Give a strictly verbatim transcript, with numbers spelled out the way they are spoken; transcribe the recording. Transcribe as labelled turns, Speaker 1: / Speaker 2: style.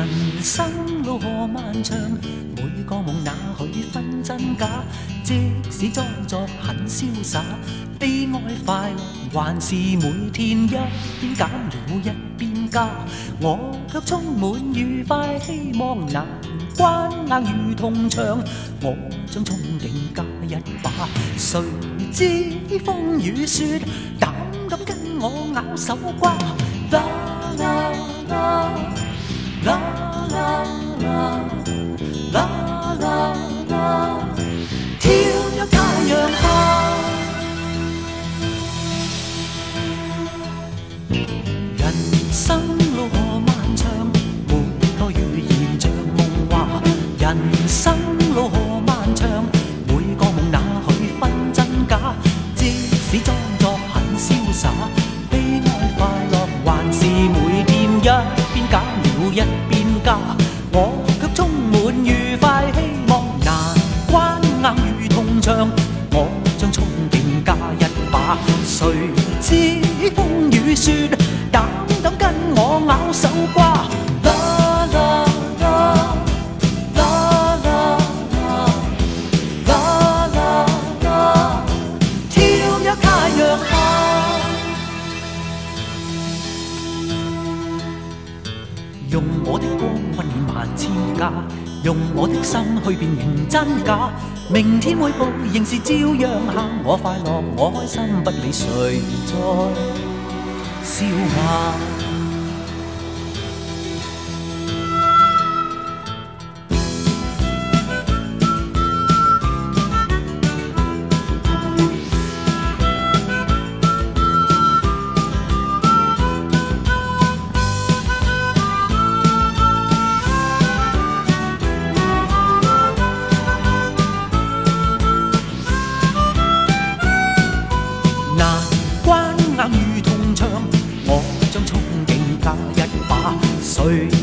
Speaker 1: 人生路何漫長，每個夢哪許分真假？即使裝作很瀟灑，悲哀快樂還是每天一邊減了一邊加。我卻充滿愉快希望，難關硬如銅牆，我將憧憬加一把。誰知風雨雪，膽敢跟我咬手瓜。啦啦啦啦啦啦啦啦啦，跳入太陽下。人生路何漫長，每個語言像夢話。人生路何漫長，每個夢哪許分真假？即使裝作很瀟灑，悲哀快樂還是每天一邊減了一邊加。我卻充滿愉快希望，難關硬如銅牆，我將憧憬加一把。誰知風雨雪，膽敢跟我咬手瓜。啦啦啦啦啦啦啦啦，跳入太陽下。用我的光溫暖萬千家，用我的心去辨明真假。明天會報仍是照樣行，我快樂我開心，不理誰在笑話。難關硬如銅牆，我將憧憬加一把。誰